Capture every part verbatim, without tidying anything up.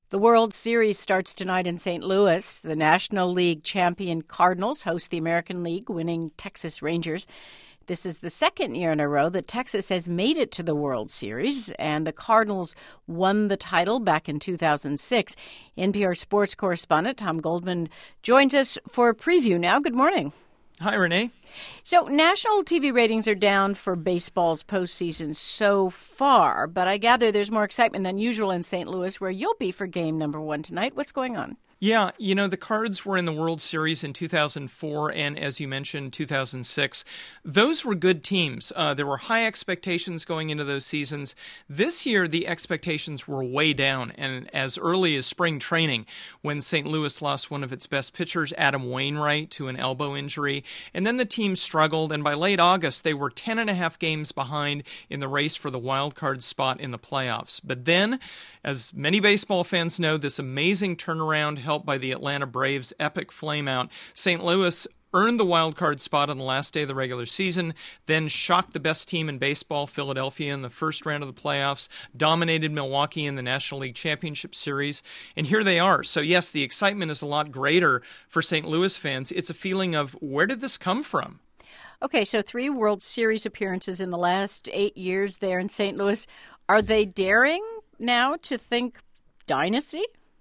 The World Series starts tonight in Saint Louis. The National League champion Cardinals host the American League winning Texas Rangers. This is the second year in a row that Texas has made it to the World Series, and the Cardinals won the title back in two thousand six. N P R sports correspondent Tom Goldman joins us for a preview now. Good morning. Hi, Renee. So national T V ratings are down for baseball's postseason so far, but I gather there's more excitement than usual in Saint Louis, where you'll be for game number one tonight. What's going on? Yeah, you know, the Cards were in the World Series in two thousand four and, as you mentioned, two thousand six. Those were good teams. Uh, there were high expectations going into those seasons. This year, the expectations were way down, and as early as spring training, when Saint Louis lost one of its best pitchers, Adam Wainwright, to an elbow injury, and then the team struggled, and by late August, they were ten and a half games behind in the race for the wild card spot in the playoffs. But then, as many baseball fans know, this amazing turnaround helped by the Atlanta Braves' epic flameout, Saint Louis earned the wild card spot on the last day of the regular season, then shocked the best team in baseball, Philadelphia, in the first round of the playoffs, dominated Milwaukee in the National League Championship Series, and here they are. So yes, the excitement is a lot greater for Saint Louis fans. It's a feeling of, where did this come from? Okay, so three World Series appearances in the last eight years there in Saint Louis. Are they daring now to think dynasty?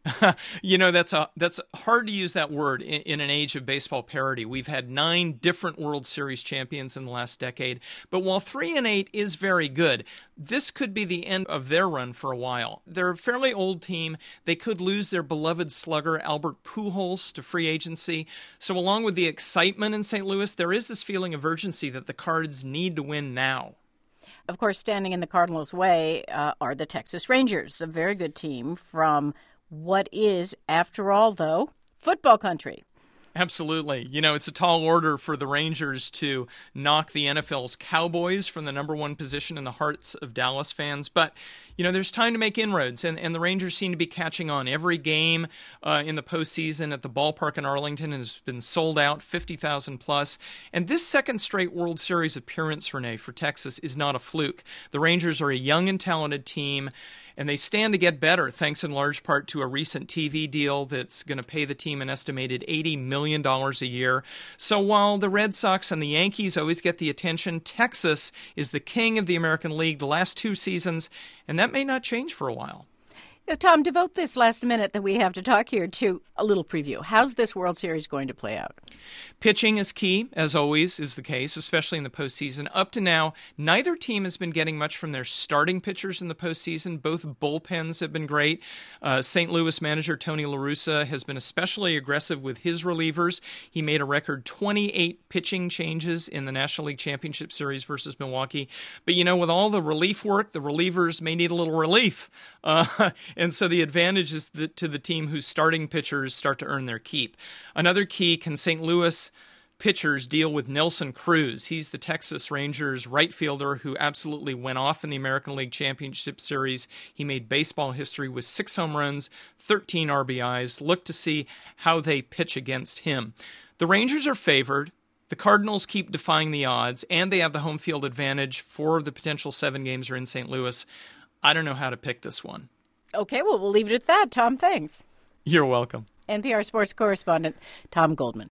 You know, that's a, that's hard to use that word in, in an age of baseball parity. We've had nine different World Series champions in the last decade, but while three and eight is very good, this could be the end of their run for a while. They're a fairly old team. They could lose their beloved slugger, Albert Pujols, to free agency. So along with the excitement in Saint Louis, there is this feeling of urgency that the Cards need to win now. Of course, standing in the Cardinals' way uh, are the Texas Rangers, a very good team from what is, after all, though, football country. Absolutely. You know, it's a tall order for the Rangers to knock the N F L's Cowboys from the number one position in the hearts of Dallas fans. But, you know, there's time to make inroads, and, and the Rangers seem to be catching on. Every game uh, in the postseason at the ballpark in Arlington has been sold out, fifty thousand plus. And this second straight World Series appearance, Renee, for Texas is not a fluke. The Rangers are a young and talented team, and they stand to get better, thanks in large part to a recent T V deal that's going to pay the team an estimated eighty million dollars a year. So while the Red Sox and the Yankees always get the attention, Texas is the king of the American League the last two seasons, and that may not change for a while. Tom, devote this last minute that we have to talk here to a little preview. How's this World Series going to play out? Pitching is key, as always is the case, especially in the postseason. Up to now, neither team has been getting much from their starting pitchers in the postseason. Both bullpens have been great. Uh, Saint Louis manager Tony La Russa has been especially aggressive with his relievers. He made a record twenty-eight pitching changes in the National League Championship Series versus Milwaukee. But, you know, with all the relief work, the relievers may need a little relief. Uh, and so the advantage is the, to the team whose starting pitchers start to earn their keep. Another key, can Saint Louis pitchers deal with Nelson Cruz? He's the Texas Rangers right fielder who absolutely went off in the American League Championship Series. He made baseball history with six home runs, thirteen R B Is. Look to see how they pitch against him. The Rangers are favored. The Cardinals keep defying the odds, and they have the home field advantage. Four of the potential seven games are in Saint Louis. I don't know how to pick this one. Okay, well, we'll leave it at that. Tom, thanks. You're welcome. N P R sports correspondent Tom Goldman.